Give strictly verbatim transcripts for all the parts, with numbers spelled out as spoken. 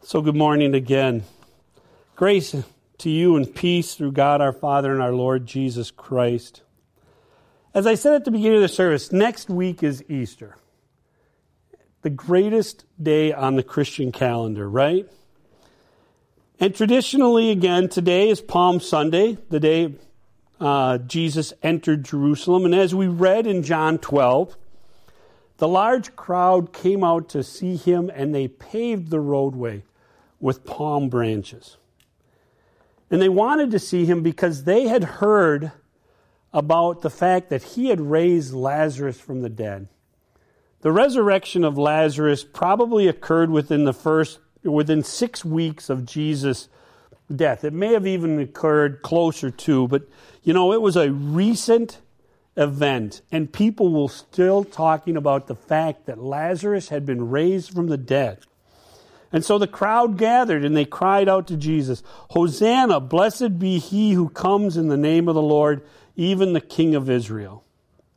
So good morning again. Grace to you and peace through God our Father and our Lord Jesus Christ. As I said at the beginning of the service, next week is Easter. The greatest day on the Christian calendar, right? And traditionally, again, today is Palm Sunday, the day uh, Jesus entered Jerusalem. And as we read in John twelve, the large crowd came out to see him, and they paved the roadway with palm branches. And they wanted to see him because they had heard about the fact that he had raised Lazarus from the dead. The resurrection of Lazarus probably occurred within the first, within six weeks of Jesus' death. It may have even occurred closer to, but you know, it was a recent event, and people were still talking about the fact that Lazarus had been raised from the dead. And so the crowd gathered, and they cried out to Jesus, "Hosanna, blessed be he who comes in the name of the Lord, even the King of Israel."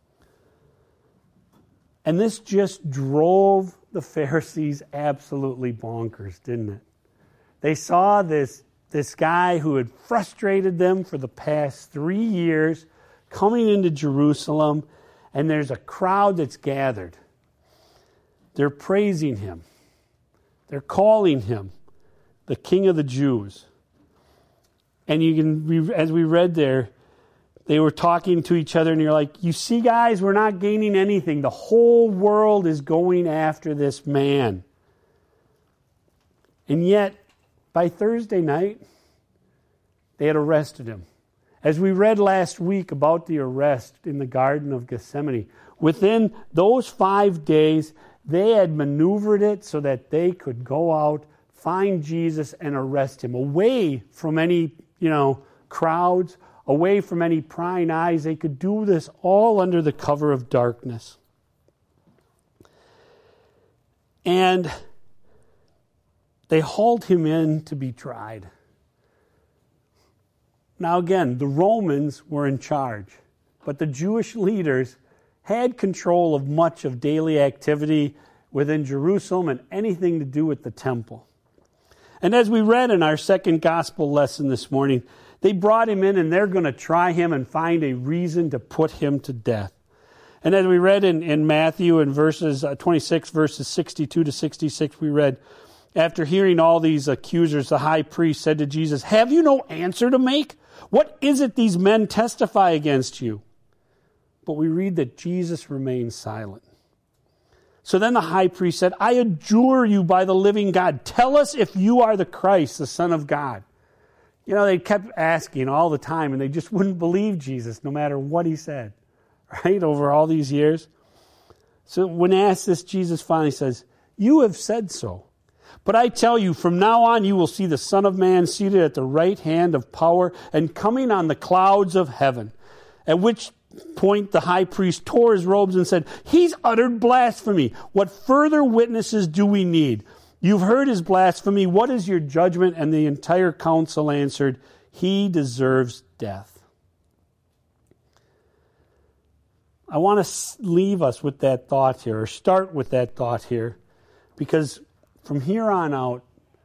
And this just drove the Pharisees absolutely bonkers, didn't it? They saw this, this guy who had frustrated them for the past three years coming into Jerusalem, and there's a crowd that's gathered. They're praising him. They're calling him the King of the Jews. And you can, as we read there, they were talking to each other, and you're like, you see, guys, we're not gaining anything. The whole world is going after this man. And yet, by Thursday night, they had arrested him. As we read last week about the arrest in the Garden of Gethsemane, within those five days, they had maneuvered it so that they could go out, find Jesus, and arrest him. Away from any, you know, crowds, away from any prying eyes. They could do this all under the cover of darkness. And they hauled him in to be tried. Now again, the Romans were in charge, but the Jewish leaders had control of much of daily activity within Jerusalem and anything to do with the temple. And as we read in our second gospel lesson this morning, they brought him in, and they're going to try him and find a reason to put him to death. And as we read in, in Matthew in verses uh, twenty-six, verses sixty-two to sixty-six, we read, after hearing all these accusers, the high priest said to Jesus, "Have you no answer to make? What is it these men testify against you?" But we read that Jesus remained silent. So then the high priest said, "I adjure you by the living God, tell us if you are the Christ, the Son of God." You know, they kept asking all the time, and they just wouldn't believe Jesus no matter what he said, right, over all these years. So when asked this, Jesus finally says, "You have said so. But I tell you, from now on you will see the Son of Man seated at the right hand of power and coming on the clouds of heaven." At which point the high priest tore his robes and said, "He's uttered blasphemy. What further witnesses do we need? You've heard his blasphemy. What is your judgment?" And the entire council answered, "He deserves death." I want to leave us with that thought here, or start with that thought here, because from here on out,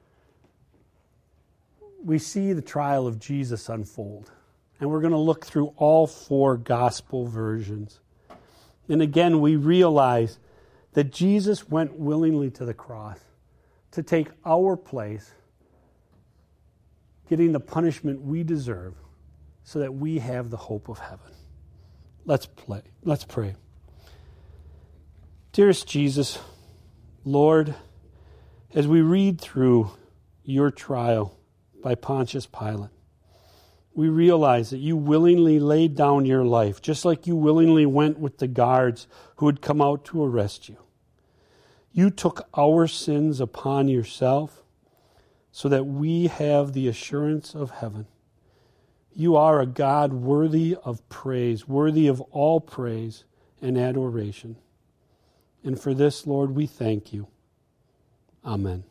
we see the trial of Jesus unfold. And we're going to look through all four gospel versions. And again, we realize that Jesus went willingly to the cross to take our place, getting the punishment we deserve, so that we have the hope of heaven. Let's play. Let's pray. Dearest Jesus, Lord, as we read through your trial by Pontius Pilate, we realize that you willingly laid down your life, just like you willingly went with the guards who had come out to arrest you. You took our sins upon yourself so that we have the assurance of heaven. You are a God worthy of praise, worthy of all praise and adoration. And for this, Lord, we thank you. Amen.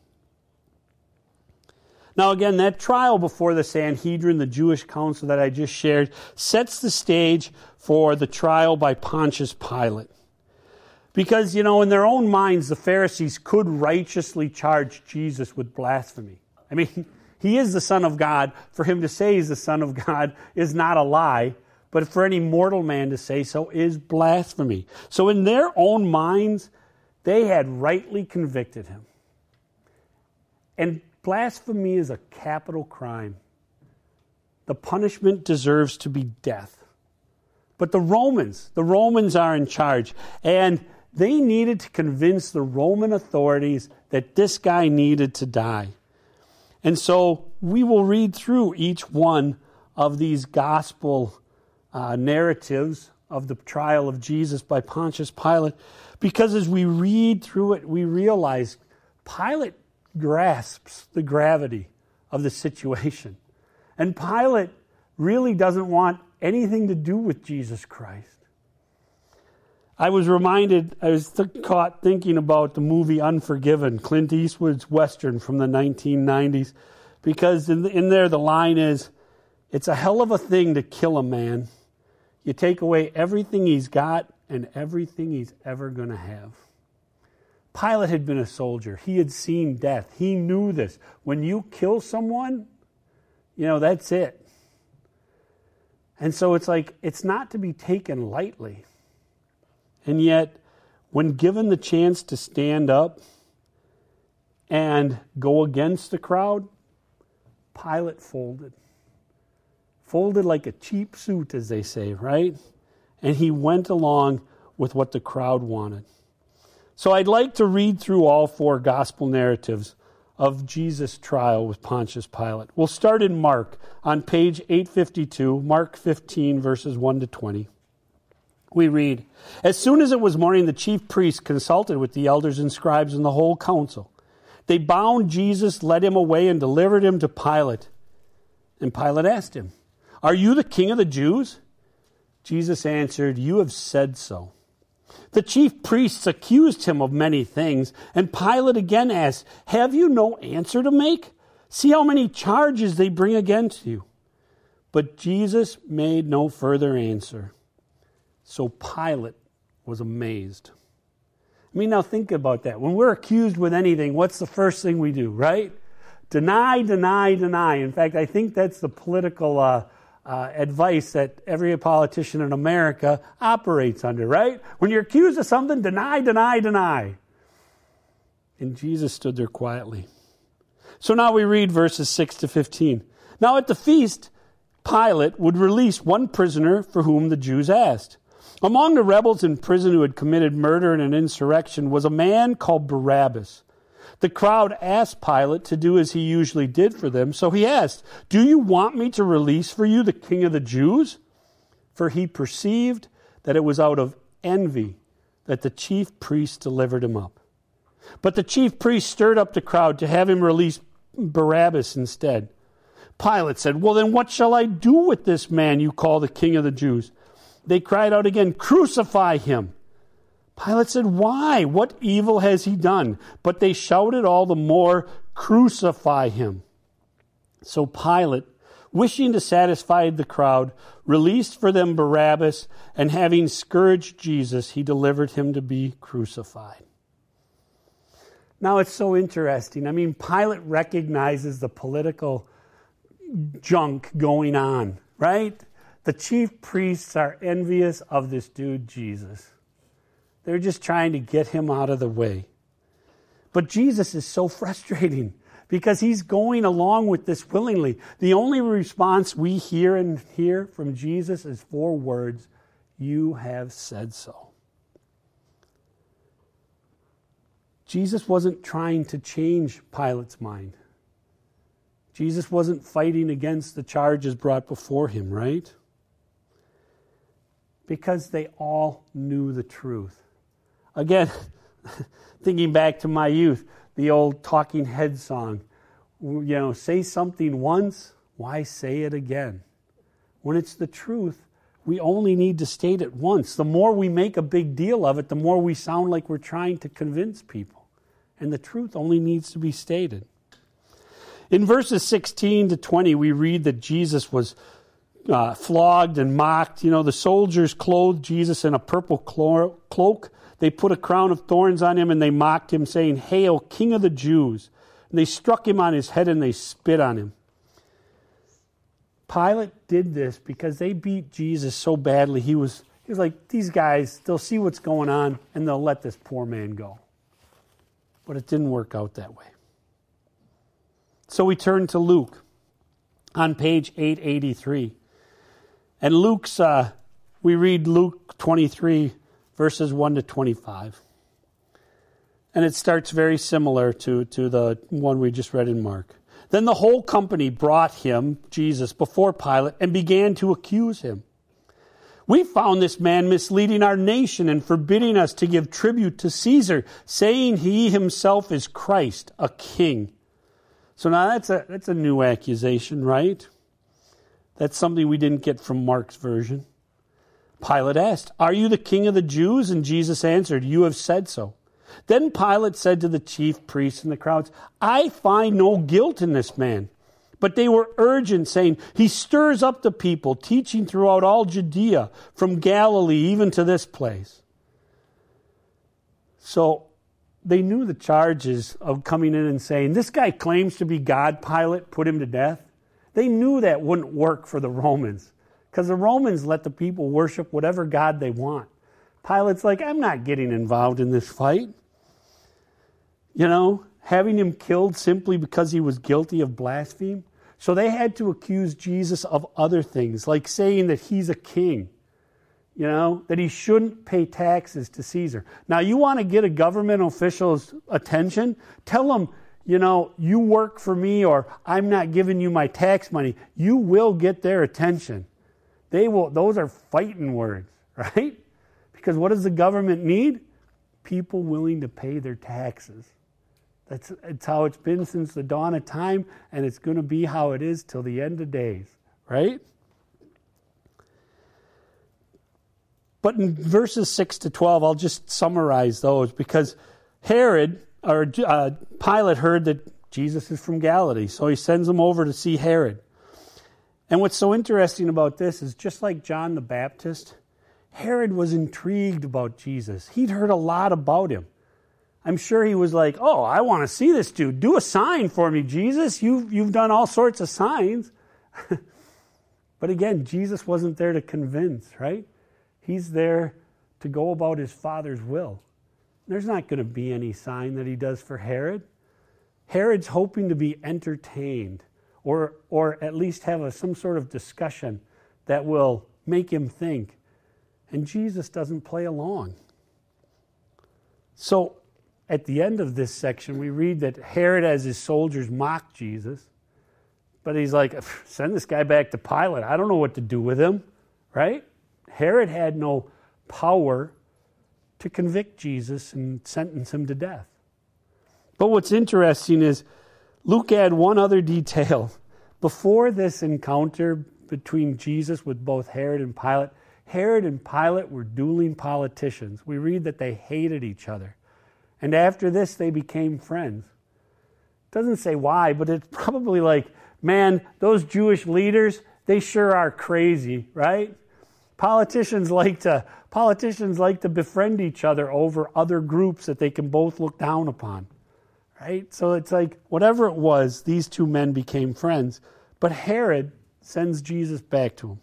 Now again, that trial before the Sanhedrin, the Jewish council that I just shared, sets the stage for the trial by Pontius Pilate. Because, you know, in their own minds, the Pharisees could righteously charge Jesus with blasphemy. I mean, he is the Son of God. For him to say he's the Son of God is not a lie. But for any mortal man to say so is blasphemy. So in their own minds, they had rightly convicted him. And blasphemy is a capital crime. The punishment deserves to be death. But the Romans, the Romans are in charge. And they needed to convince the Roman authorities that this guy needed to die. And so we will read through each one of these gospel uh, narratives of the trial of Jesus by Pontius Pilate, because as we read through it, we realize Pilate grasps the gravity of the situation. And Pilate really doesn't want anything to do with Jesus Christ. I was reminded, I was th- caught thinking about the movie Unforgiven, Clint Eastwood's Western from the nineteen nineties, because in, the, in there the line is, it's a hell of a thing to kill a man. You take away everything he's got and everything he's ever going to have. Pilate had been a soldier. He had seen death. He knew this. When you kill someone, you know, that's it. And so it's like, it's not to be taken lightly. And yet, when given the chance to stand up and go against the crowd, Pilate folded. Folded like a cheap suit, as they say, right? And he went along with what the crowd wanted. So I'd like to read through all four gospel narratives of Jesus' trial with Pontius Pilate. We'll start in Mark on page eight fifty-two, Mark fifteen, verses one to twenty. We read, "As soon as it was morning, the chief priests consulted with the elders and scribes and the whole council. They bound Jesus, led him away, and delivered him to Pilate. And Pilate asked him, 'Are you the king of the Jews?' Jesus answered, 'You have said so.' The chief priests accused him of many things, and Pilate again asked, 'Have you no answer to make? See how many charges they bring against you.' But Jesus made no further answer. So Pilate was amazed." I mean, now think about that. When we're accused with anything, what's the first thing we do, right? Deny, deny, deny. In fact, I think that's the political uh, uh, advice that every politician in America operates under, right? When you're accused of something, deny, deny, deny. And Jesus stood there quietly. So now we read verses six to fifteen. "Now at the feast, Pilate would release one prisoner for whom the Jews asked. Among the rebels in prison who had committed murder and an insurrection was a man called Barabbas. The crowd asked Pilate to do as he usually did for them, so he asked, 'Do you want me to release for you the king of the Jews?' For he perceived that it was out of envy that the chief priests delivered him up. But the chief priests stirred up the crowd to have him release Barabbas instead. Pilate said, 'Well, then what shall I do with this man you call the king of the Jews?' They cried out again, 'Crucify him!' Pilate said, 'Why? What evil has he done?' But they shouted all the more, 'Crucify him!' So Pilate, wishing to satisfy the crowd, released for them Barabbas, and having scourged Jesus, he delivered him to be crucified." Now it's so interesting. I mean, Pilate recognizes the political junk going on, right? The chief priests are envious of this dude, Jesus. They're just trying to get him out of the way. But Jesus is so frustrating because he's going along with this willingly. The only response we hear and hear from Jesus is four words, "You have said so." Jesus wasn't trying to change Pilate's mind. Jesus wasn't fighting against the charges brought before him, right? Because they all knew the truth. Again, thinking back to my youth, the old Talking Head song, you know, say something once, why say it again? When it's the truth, we only need to state it once. The more we make a big deal of it, the more we sound like we're trying to convince people. And the truth only needs to be stated. In verses sixteen to twenty, we read that Jesus was uh, flogged and mocked. You know, the soldiers clothed Jesus in a purple cloak. They put a crown of thorns on him and they mocked him, saying, "Hail, King of the Jews." And they struck him on his head and they spit on him. Pilate did this because they beat Jesus so badly. He was, he was like, these guys, they'll see what's going on and they'll let this poor man go. But it didn't work out that way. So we turn to Luke on page eight eighty-three. And Luke's, uh, we read Luke twenty-three, verses one to twenty-five. And it starts very similar to, to the one we just read in Mark. Then the whole company brought him, Jesus, before Pilate and began to accuse him. "We found this man misleading our nation and forbidding us to give tribute to Caesar, saying he himself is Christ, a king." So now that's a, that's a new accusation, right? That's something we didn't get from Mark's version. Pilate asked, "Are you the king of the Jews?" And Jesus answered, "You have said so." Then Pilate said to the chief priests and the crowds, "I find no guilt in this man." But they were urgent, saying, "He stirs up the people, teaching throughout all Judea, from Galilee even to this place." So they knew the charges of coming in and saying, "This guy claims to be God, Pilate, put him to death." They knew that wouldn't work for the Romans, because the Romans let the people worship whatever God they want. Pilate's like, "I'm not getting involved in this fight." You know, having him killed simply because he was guilty of blasphemy. So they had to accuse Jesus of other things, like saying that he's a king, you know, that he shouldn't pay taxes to Caesar. Now, you want to get a government official's attention? Tell them, you know, "You work for me," or "I'm not giving you my tax money." You will get their attention. They will. Those are fighting words, right? Because what does the government need? People willing to pay their taxes. That's it's how it's been since the dawn of time, and it's going to be how it is till the end of days, right? But in verses six to twelve, I'll just summarize those, because Herod, or uh, Pilate heard that Jesus is from Galilee, so he sends him over to see Herod. And what's so interesting about this is, just like John the Baptist, Herod was intrigued about Jesus. He'd heard a lot about him. I'm sure he was like, "Oh, I want to see this dude. Do a sign for me, Jesus. You've, you've done all sorts of signs." But again, Jesus wasn't there to convince, right? He's there to go about his Father's will. There's not going to be any sign that he does for Herod. Herod's hoping to be entertained, or, or at least have a, some sort of discussion that will make him think. And Jesus doesn't play along. So at the end of this section, we read that Herod, as his soldiers, mocked Jesus. But he's like, "Send this guy back to Pilate. I don't know what to do with him," right? Herod had no power to convict Jesus and sentence him to death. But what's interesting is Luke adds one other detail. Before this encounter between Jesus with both Herod and Pilate, Herod and Pilate were dueling politicians. We read that they hated each other. And after this, they became friends. It doesn't say why, but it's probably like, man, those Jewish leaders, they sure are crazy, right? Politicians like to politicians like to befriend each other over other groups that they can both look down upon, right? So it's like, whatever it was, these two men became friends. But Herod sends Jesus back to him.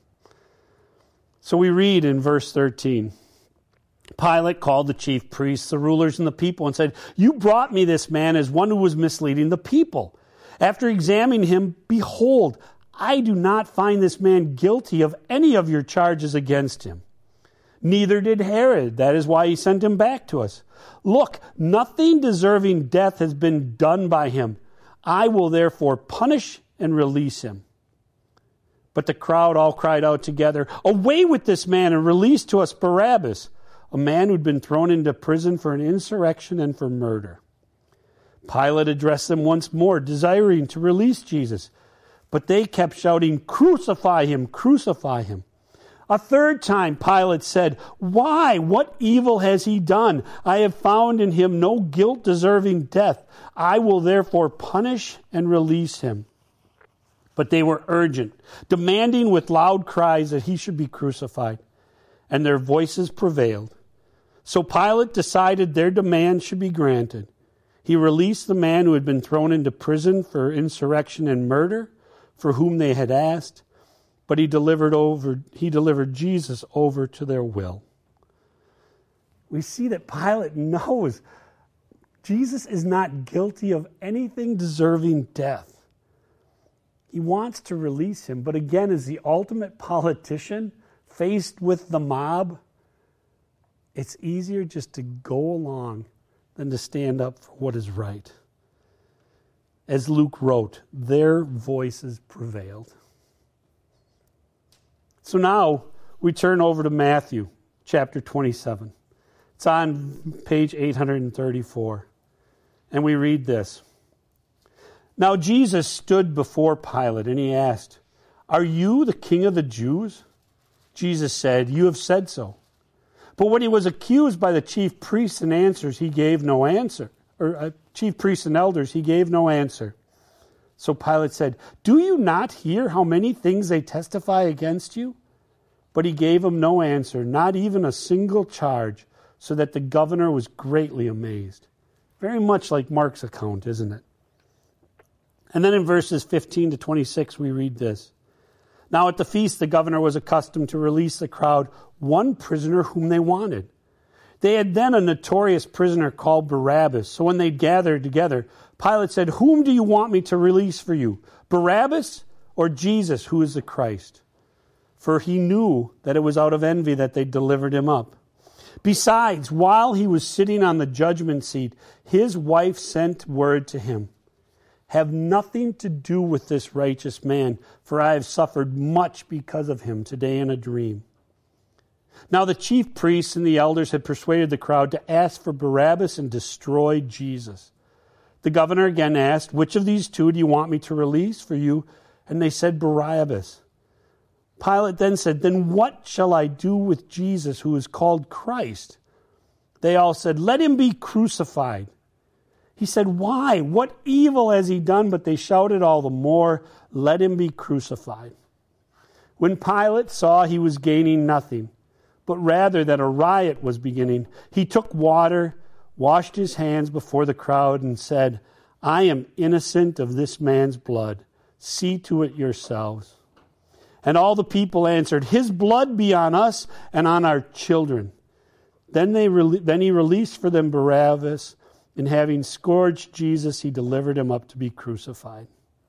So we read in verse thirteen, Pilate called the chief priests, the rulers, and the people and said, "You brought me this man as one who was misleading the people. After examining him, behold, I do not find this man guilty of any of your charges against him. Neither did Herod. That is why he sent him back to us. Look, nothing deserving death has been done by him. I will therefore punish and release him." But the crowd all cried out together, "Away with this man and release to us Barabbas, a man who'd been thrown into prison for an insurrection and for murder." Pilate addressed them once more, desiring to release Jesus. But they kept shouting, "Crucify him, crucify him." A third time Pilate said, "Why? What evil has he done? I have found in him no guilt deserving death. I will therefore punish and release him." But they were urgent, demanding with loud cries that he should be crucified. And their voices prevailed. So Pilate decided their demand should be granted. He released the man who had been thrown into prison for insurrection and murder, for whom they had asked, but he delivered over he delivered Jesus over to their will. We see that Pilate knows Jesus is not guilty of anything deserving death. He wants to release him, but again, as the ultimate politician faced with the mob, it's easier just to go along than to stand up for what is right. As Luke wrote, their voices prevailed. So now we turn over to Matthew chapter twenty-seven. It's on page eight hundred thirty-four. And we read this. Now Jesus stood before Pilate and he asked, "Are you the king of the Jews?" Jesus said, "You have said so." But when he was accused by the chief priests and answers, he gave no answer. Or uh, chief priests and elders, he gave no answer. So Pilate said, "Do you not hear how many things they testify against you?" But he gave him no answer, not even a single charge, so that the governor was greatly amazed. Very much like Mark's account, isn't it? And then in verses fifteen to twenty-six, we read this. Now at the feast, the governor was accustomed to release the crowd one prisoner whom they wanted. They had then a notorious prisoner called Barabbas. So when they gathered together, Pilate said, "Whom do you want me to release for you, Barabbas or Jesus, who is the Christ?" For he knew that it was out of envy that they delivered him up. Besides, while he was sitting on the judgment seat, his wife sent word to him, "Have nothing to do with this righteous man, for I have suffered much because of him today in a dream." Now the chief priests and the elders had persuaded the crowd to ask for Barabbas and destroy Jesus. The governor again asked, "Which of these two do you want me to release for you?" And they said, "Barabbas." Pilate then said, "Then what shall I do with Jesus, who is called Christ?" They all said, "Let him be crucified." He said, "Why? What evil has he done?" But they shouted all the more, "Let him be crucified." When Pilate saw he was gaining nothing, but rather that a riot was beginning, he took water, washed his hands before the crowd, and said, "I am innocent of this man's blood. See to it yourselves." And all the people answered, "His blood be on us and on our children." Then they re- then he released for them Barabbas, and having scourged Jesus, he delivered him up to be crucified.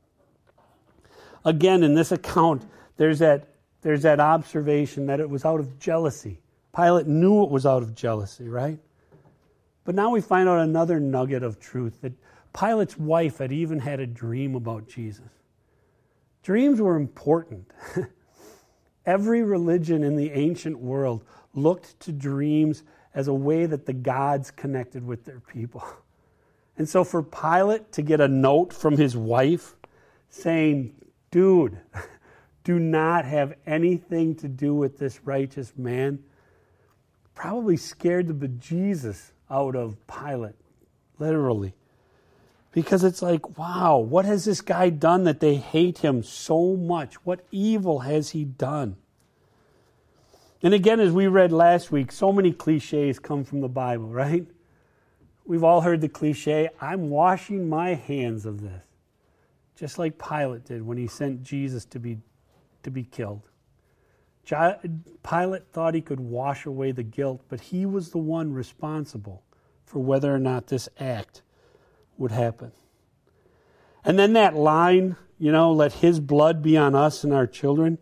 Again, in this account, there's that, there's that observation that it was out of jealousy. Pilate knew it was out of jealousy, right? But now we find out another nugget of truth, that Pilate's wife had even had a dream about Jesus. Dreams were important. Every religion in the ancient world looked to dreams as a way that the gods connected with their people. And so for Pilate to get a note from his wife saying, "Dude, do not have anything to do with this righteous man," probably scared the bejesus out of Pilate, literally. Because it's like, wow, what has this guy done that they hate him so much? What evil has he done? And again, as we read last week, so many cliches come from the Bible, right? We've all heard the cliche, "I'm washing my hands of this." Just like Pilate did when he sent Jesus to be, to be killed. Pilate thought he could wash away the guilt, but he was the one responsible for whether or not this act would happen. And then that line, you know, "Let his blood be on us and our children."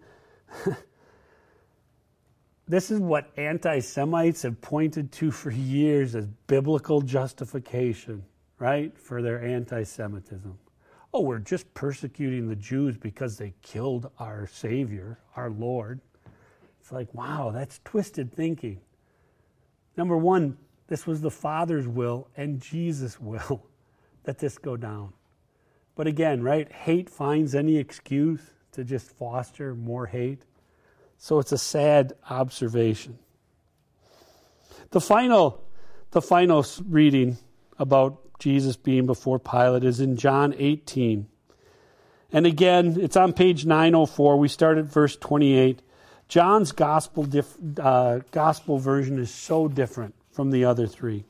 This is what anti-Semites have pointed to for years as biblical justification, right, for their anti-Semitism. Oh, we're just persecuting the Jews because they killed our Savior, our Lord. It's like, wow, that's twisted thinking. Number one, this was the Father's will and Jesus' will that this go down. But again, right, hate finds any excuse to just foster more hate. So it's a sad observation. The final, the final reading about Jesus being before Pilate is in John eighteen. And again, it's on page nine oh four. We start at verse twenty-eight. John's gospel, diff, uh, gospel version is so different from the other three.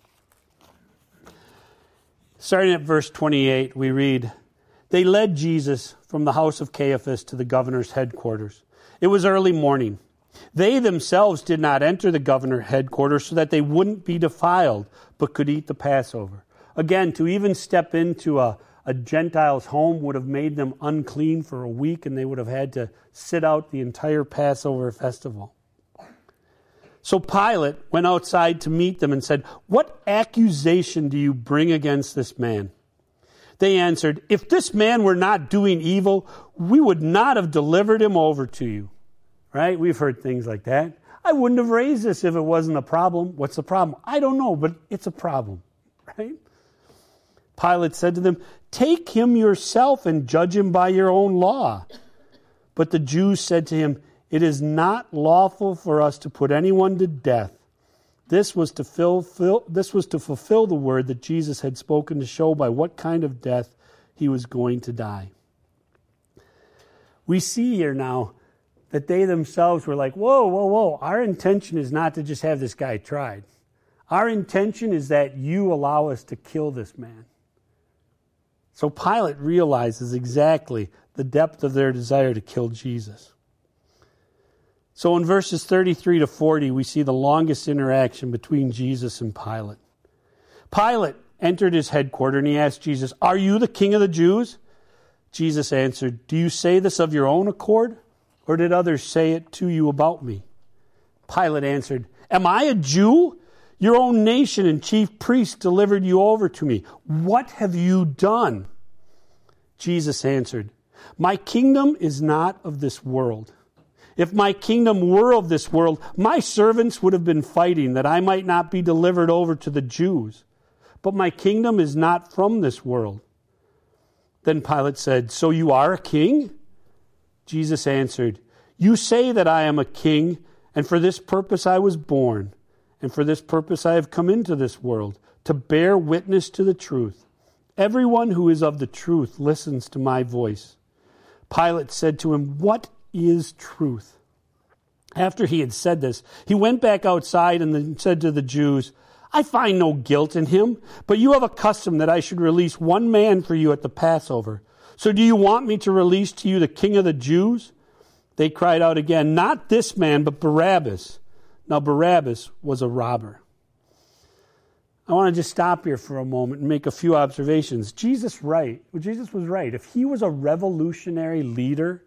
Starting at verse twenty-eight, we read, "They led Jesus from the house of Caiaphas to the governor's headquarters. It was early morning. They themselves did not enter the governor's headquarters so that they wouldn't be defiled, but could eat the Passover." Again, to even step into a, a Gentile's home would have made them unclean for a week, and they would have had to sit out the entire Passover festival. So Pilate went outside to meet them and said, "What accusation do you bring against this man?" They answered, "If this man were not doing evil, we would not have delivered him over to you." Right? We've heard things like that. "I wouldn't have raised this if it wasn't a problem." What's the problem? I don't know, but it's a problem. Right? Pilate said to them, "Take him yourself and judge him by your own law." But the Jews said to him, "It is not lawful for us to put anyone to death." This was to fulfill, this was to fulfill the word that Jesus had spoken to show by what kind of death he was going to die. We see here now that they themselves were like, whoa, whoa, whoa, our intention is not to just have this guy tried. Our intention is that you allow us to kill this man. So Pilate realizes exactly the depth of their desire to kill Jesus. So in verses thirty-three to forty, we see the longest interaction between Jesus and Pilate. Pilate entered his headquarters and he asked Jesus, "Are you the king of the Jews?" Jesus answered, "Do you say this of your own accord, or did others say it to you about me?" Pilate answered, "Am I a Jew? Your own nation and chief priests delivered you over to me. What have you done?" Jesus answered, "My kingdom is not of this world. If my kingdom were of this world, my servants would have been fighting that I might not be delivered over to the Jews. But my kingdom is not from this world." Then Pilate said, "So you are a king?" Jesus answered, "You say that I am a king, and for this purpose I was born, and for this purpose I have come into this world, to bear witness to the truth. Everyone who is of the truth listens to my voice." Pilate said to him, "What is truth?" After he had said this, he went back outside and then said to the Jews, "I find no guilt in him, but you have a custom that I should release one man for you at the Passover. So do you want me to release to you the king of the Jews?" They cried out again, "Not this man, but Barabbas." Now Barabbas was a robber. I want to just stop here for a moment and make a few observations. Jesus right. Well, Jesus was right. If he was a revolutionary leader,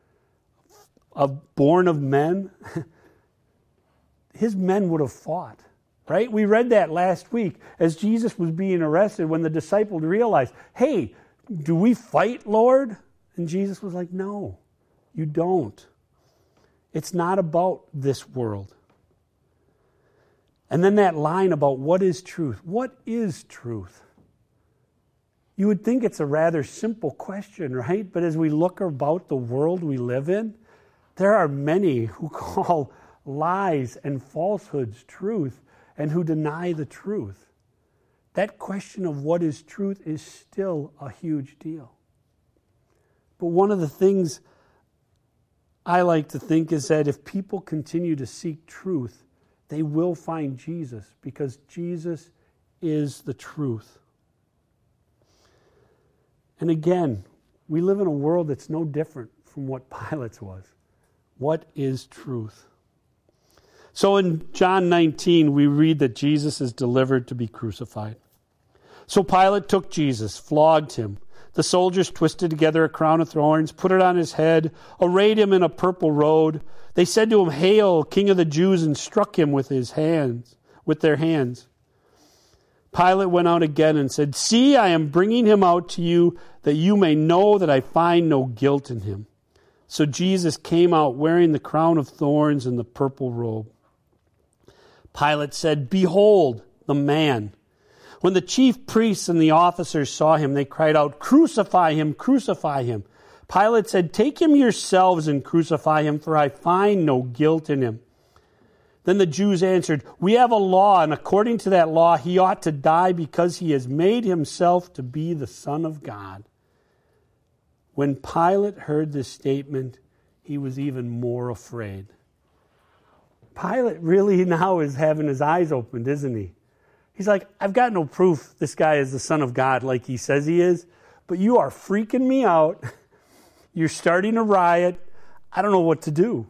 of born of men, his men would have fought, right? We read that last week as Jesus was being arrested when the disciples realized, "Hey, do we fight, Lord?" And Jesus was like, "No, you don't. It's not about this world." And then that line about what is truth. What is truth? You would think it's a rather simple question, right? But as we look about the world we live in, there are many who call lies and falsehoods truth and who deny the truth. That question of what is truth is still a huge deal. But one of the things I like to think is that if people continue to seek truth, they will find Jesus, because Jesus is the truth. And again, we live in a world that's no different from what Pilate's was. What is truth? So in John nineteen, we read that Jesus is delivered to be crucified. So Pilate took Jesus, flogged him. The soldiers twisted together a crown of thorns, put it on his head, arrayed him in a purple robe. They said to him, "Hail, King of the Jews," and struck him with his hands, with their hands. Pilate went out again and said, "See, I am bringing him out to you, that you may know that I find no guilt in him." So Jesus came out wearing the crown of thorns and the purple robe. Pilate said, "Behold the man." When the chief priests and the officers saw him, they cried out, "Crucify him, crucify him." Pilate said, "Take him yourselves and crucify him, for I find no guilt in him." Then the Jews answered, "We have a law, and according to that law he ought to die because he has made himself to be the Son of God." When Pilate heard this statement, he was even more afraid. Pilate really now is having his eyes opened, isn't he? He's like, I've got no proof this guy is the Son of God like he says he is, but you are freaking me out. You're starting a riot. I don't know what to do.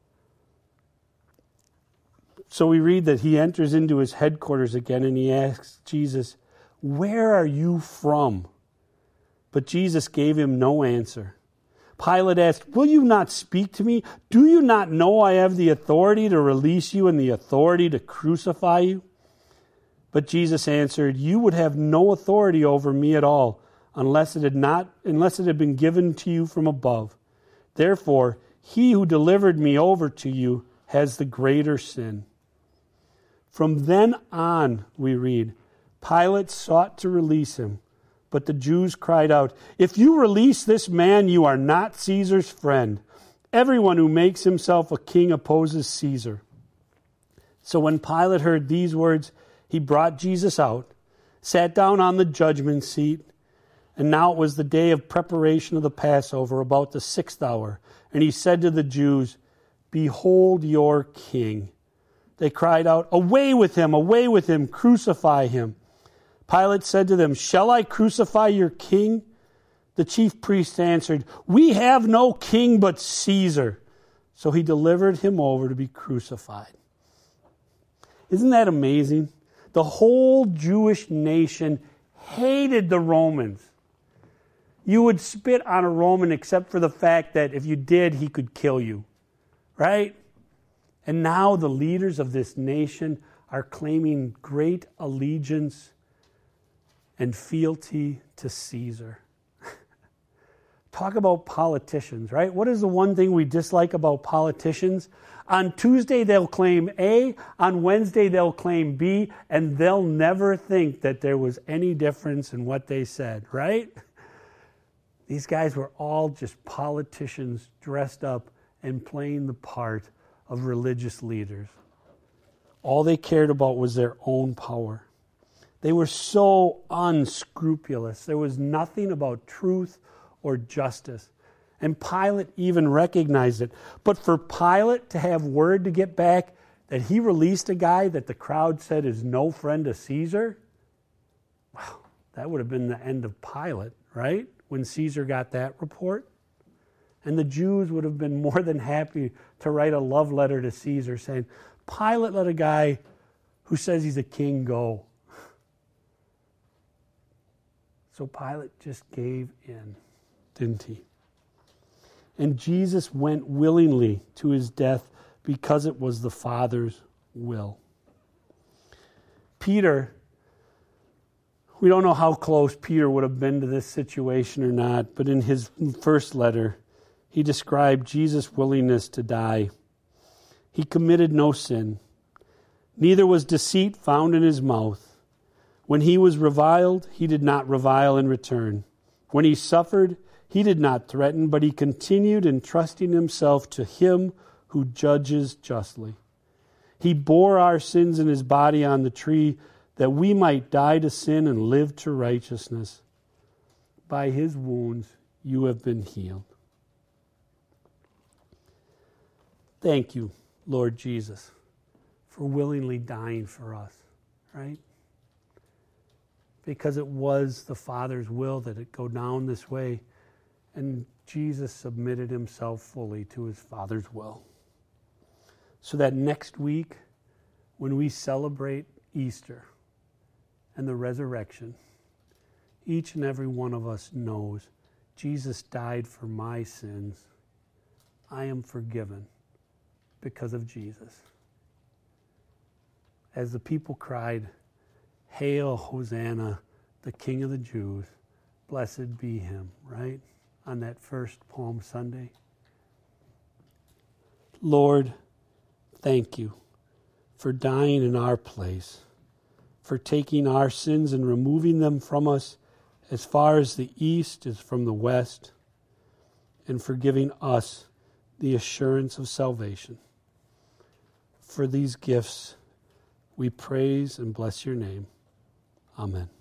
So we read that he enters into his headquarters again and he asks Jesus, where are you from? But Jesus gave him no answer. Pilate asked, will you not speak to me? Do you not know I have the authority to release you and the authority to crucify you? But Jesus answered, you would have no authority over me at all unless it had not, unless it had been given to you from above. Therefore, he who delivered me over to you has the greater sin. From then on, we read, Pilate sought to release him, but the Jews cried out, if you release this man, you are not Caesar's friend. Everyone who makes himself a king opposes Caesar. So when Pilate heard these words, he brought Jesus out, sat down on the judgment seat, and now it was the day of preparation of the Passover, about the sixth hour. And he said to the Jews, behold your king. They cried out, away with him, away with him, crucify him. Pilate said to them, shall I crucify your king? The chief priests answered, we have no king but Caesar. So he delivered him over to be crucified. Isn't that amazing? The whole Jewish nation hated the Romans. You would spit on a Roman except for the fact that if you did, he could kill you. Right? And now the leaders of this nation are claiming great allegiance and fealty to Caesar. Talk about politicians, right? What is the one thing we dislike about politicians? On Tuesday, they'll claim A. On Wednesday, they'll claim B. And they'll never think that there was any difference in what they said, right? These guys were all just politicians dressed up and playing the part of religious leaders. All they cared about was their own power. They were so unscrupulous. There was nothing about truth or justice. And Pilate even recognized it. But for Pilate to have word to get back that he released a guy that the crowd said is no friend of Caesar, wow, that would have been the end of Pilate, right? When Caesar got that report. And the Jews would have been more than happy to write a love letter to Caesar saying, Pilate let a guy who says he's a king go. So Pilate just gave in, didn't he? And Jesus went willingly to his death because it was the Father's will. Peter, we don't know how close Peter would have been to this situation or not, but in his first letter, he described Jesus' willingness to die. He committed no sin. Neither was deceit found in his mouth. When he was reviled, he did not revile in return. When he suffered, he did not threaten, but he continued entrusting himself to him who judges justly. He bore our sins in his body on the tree that we might die to sin and live to righteousness. By his wounds you have been healed. Thank you, Lord Jesus, for willingly dying for us, right? Because it was the Father's will that it go down this way, and Jesus submitted himself fully to his Father's will. So that next week, when we celebrate Easter and the resurrection, each and every one of us knows Jesus died for my sins. I am forgiven because of Jesus. As the people cried, Hail, Hosanna, the King of the Jews, blessed be him, right? On that first Palm Sunday. Lord, thank you for dying in our place, for taking our sins and removing them from us as far as the east is from the west, and for giving us the assurance of salvation. For these gifts, we praise and bless your name. Amen.